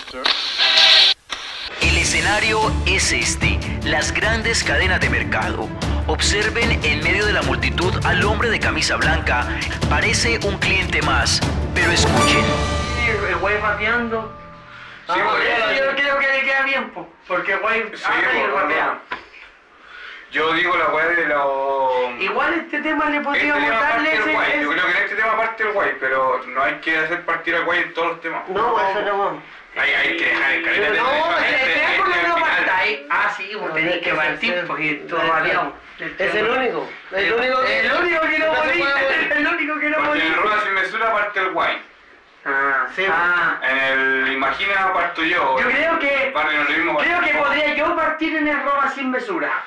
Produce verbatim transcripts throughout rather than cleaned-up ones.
El escenario es este, las grandes cadenas de mercado. Observen en medio de la multitud al hombre de camisa blanca. Parece un cliente más, pero escuchen. El güey rapeando. Sí, Ah, porque- yo creo que le queda bien, po, porque el güey Sí, habla y pues, rapea. Yo digo la weá de los... Igual este tema le Este podríamos tema darle parte el ese... guay, ese- yo creo que en este tema parte el guay, pero no hay que hacer partir al guay en todos los temas. No, eso no. Hay, hay que dejar el caleta Pero de no, eso, este este- es por lo este que lo al final. parta ahí. Ah, sí, vos tenés que partir porque todo rapeado. Es el único. El único que- El único que no no se morí. puede morir. El único que no Porque morí. en Rueda Sin Mesura parte el guay. Ah, Sí, ah. En el Imagina parto yo. Yo creo que... Barrio no lo mismo Creo parto que yo. podría yo partir en el roba sin mesura.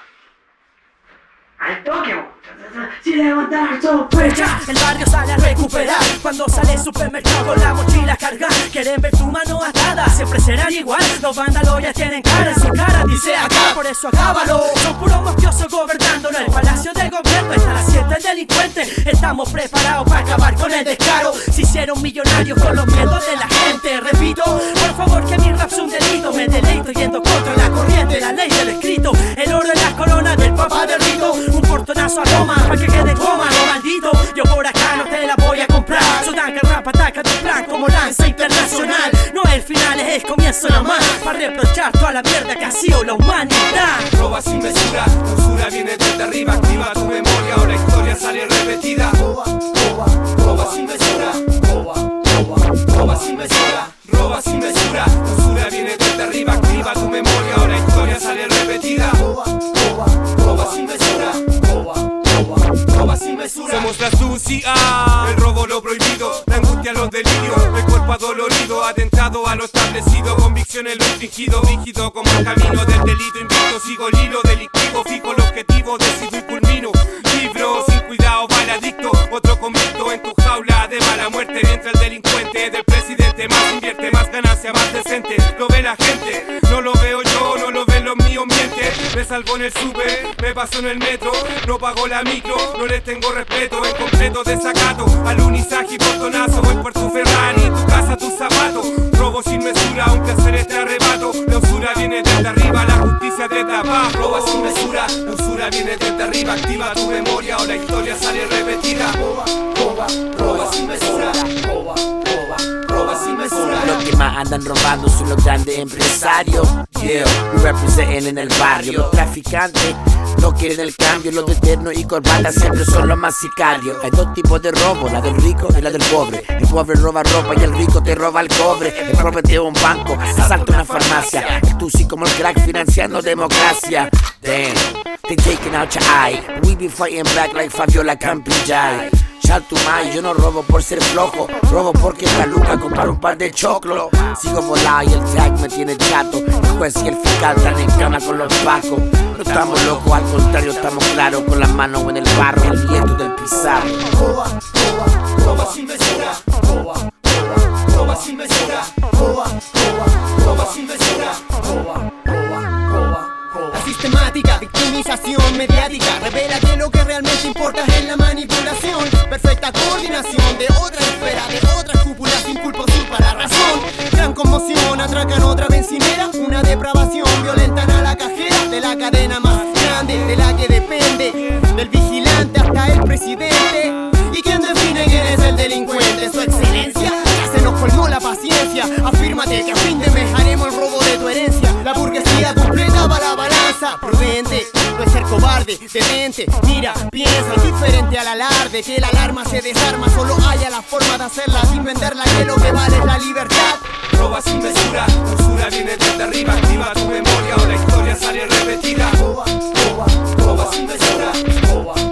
Al toque, vos. Si levantar sospecha. El barrio sale a recuperar cuando sale el supermercado con la mochila cargada. Quieren ver tu mano atada, siempre serán igual. Los vándalos ya tienen cara en su cara, dice acá, por eso acábalo. Son puros mafiosos gobernándonos. El palacio del gobierno está la siesta el delincuente. Estamos preparados para acabar con el descaro. Se hicieron millonarios con los miedos de la gente. Repito, por favor que mi rap es un delito. Me deleito yendo contra la corriente, la ley del escrito. El oro en las coronas del papá del rito. Un portonazo a Roma, pa' que quede coma, no maldito. Yo por acá no te la voy a comprar. Soy que rap ataca tu plan como lanza internacional. No es el final, es el comienzo nomás. Pa' reprochar toda la mierda que ha sido la humanidad. Roba sin mesura, usura viene desde arriba. Activa tu memoria o la historia sale repetida. Roba, roba, roba sin mesura. Roba, roba, roba sin mesura. Roba sin mesura, usura viene desde arriba. Activa tu memoria o la historia sale repetida. Roba, roba, roba sin mesura. Roba, roba, roba sin mesura. Somos la sucia, el robo lo prohibido, la angustia los delirios, el cuerpo adolorido, atentado a lo establecido, convicción en lo infringido, rígido como el camino del delito, invicto, sigo el hilo delictivo, fijo el objetivo, decido y culmino, libro, sin cuidado, maladicto, otro convicto en tu jaula de mala muerte, mientras el delincuente del presidente más invierte, más ganancia, más decente, lo ve la gente, no lo veo yo, no lo ven los míos, miente, me salvo en el sube, me paso en el metro, no pago la micro, no les tengo respeto, en completo desacato, alunizaje y portonazo, voy por tu Ferrari, tu casa, tus zapatos, robo sin mesura, aunque hacer este arrebato, la usura viene desde arriba, la justicia desde abajo, roba sin mesura, la usura viene desde arriba, activa tu memoria o la historia sale repetida, roba, roba, roba sin mesura, roba, roba, roba sin mesura. Los que más andan robando son los grandes empresarios. Yeah, we representan en el barrio. Los traficantes no quieren el cambio. Los de terno y corbata siempre son los más sicarios. Hay dos tipos de robo, la del rico y la del pobre. El pobre roba ropa y el rico te roba el cobre. El pobre te va a un banco, asalta una farmacia. El tusi como el crack financiando democracia. Damn, they taking out your eye. We be fighting back like Fabiola Campillay. Shout to my, yo no robo por ser flojo, robo porque esta luca comprar un par de choclo. Sigo volado y el track me tiene chato. El juez y el fiscal están en cama con los pacos. No estamos locos, al contrario estamos claros. Con las manos en el barro, el viento del pizarro. Roba, roba, roba sin mesura. Roba, roba, roba sin mesura. Roba, roba, roba sin mesura. Roba, roba, roba, roba. La sistemática, victimización mediática revela que lo que realmente importa es la manipulación. Perfecta coordinación de otra esfera, de otras cúpulas sin culpa o sin para razón. Gran conmoción, atracan otra bencinera. Una depravación, violentan a la cajera de la cadena más grande, de la que depende del vigilante hasta el presidente. ¿Y quién define quién es el delincuente? Su excelencia, ya se nos colmó la paciencia. Afírmate que a fin de mes haremos el robo de tu herencia. La burguesía completa va la balanza. Prudente, no es ser cobarde, detente. Mira, piensa, es diferente al alarde. Que la alarma se desarma, solo haya la forma de hacerla sin venderla, que lo que vale es la libertad. Roba sin mesura, usura viene desde arriba, activa tu memoria o la historia sale repetida. Roba, roba, roba sin mesura. Roba,